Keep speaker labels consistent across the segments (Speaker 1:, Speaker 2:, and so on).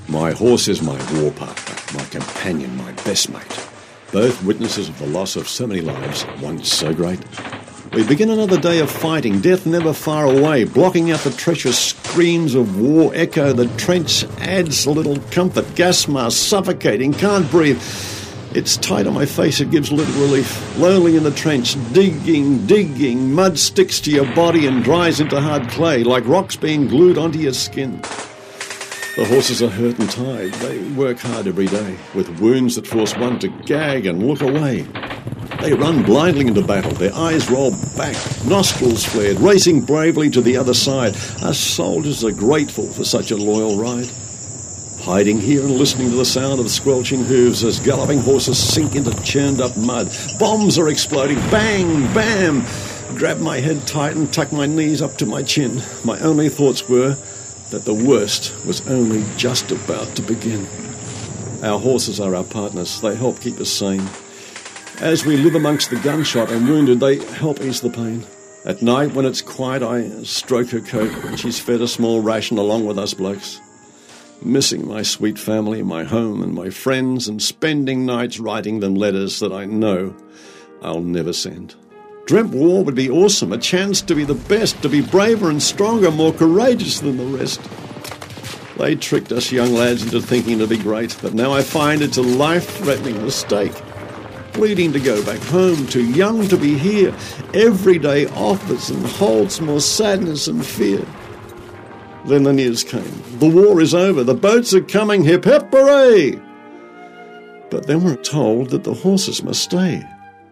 Speaker 1: My horse is my war partner, my companion, my best mate. Both witnesses of the loss of so many lives, once so great. We begin another day of fighting, death never far away, blocking out the treacherous screams of war echo. The trench adds little comfort, gas mask, suffocating, can't breathe. It's tight on my face, it gives little relief. Lonely in the trench, digging, mud sticks to your body and dries into hard clay, like rocks being glued onto your skin. The horses are hurt and tired. They work hard every day, with wounds that force one to gag and look away. They run blindly into battle, their eyes roll back, nostrils flared, racing bravely to the other side. Us soldiers are grateful for such a loyal ride. Hiding here and listening to the sound of squelching hooves as galloping horses sink into churned-up mud. Bombs are exploding, bang, bam! Grab my head tight and tuck my knees up to my chin. My only thoughts were that the worst was only just about to begin. Our horses are our partners. They help keep us sane. As we live amongst the gunshot and wounded, they help ease the pain. At night, when it's quiet, I stroke her coat, and she's fed a small ration along with us blokes. Missing my sweet family, my home, and my friends, and spending nights writing them letters that I know I'll never send. Dreamt war would be awesome, a chance to be the best, to be braver and stronger, more courageous than the rest. They tricked us young lads into thinking it'd be great, but now I find it's a life-threatening mistake. Bleeding to go back home, too young to be here. Every day offers and holds more sadness and fear. Then the news came. The war is over. The boats are coming. Hip, hip, hooray! But then we were told that the horses must stay.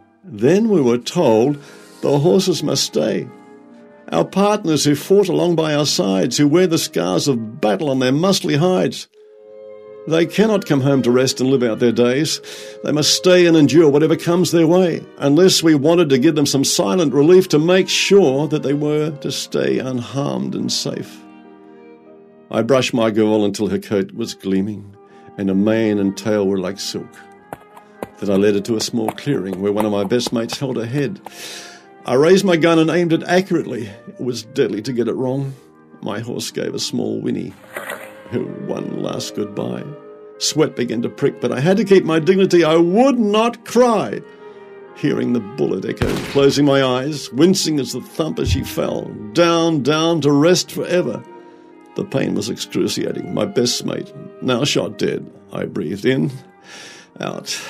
Speaker 1: Our partners who fought along by our sides, who wear the scars of battle on their muscly hides. They cannot come home to rest and live out their days. They must stay and endure whatever comes their way, unless we wanted to give them some silent relief to make sure that they were to stay unharmed and safe. I brushed my girl until her coat was gleaming, and her mane and tail were like silk. Then I led her to a small clearing where one of my best mates held her head. I raised my gun and aimed it accurately. It was deadly to get it wrong. My horse gave a small whinny. One last goodbye. Sweat began to prick, but I had to keep my dignity. I would not cry. Hearing the bullet echo, closing my eyes, wincing as the thump as she fell, down to rest forever. The pain was excruciating. My best mate, now shot dead. I breathed in, out.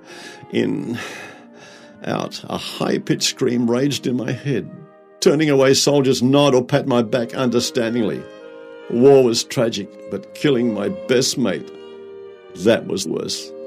Speaker 1: A high-pitched scream raged in my head. Turning away, soldiers nod or pat my back understandingly. War was tragic, but killing my best mate, that was worse.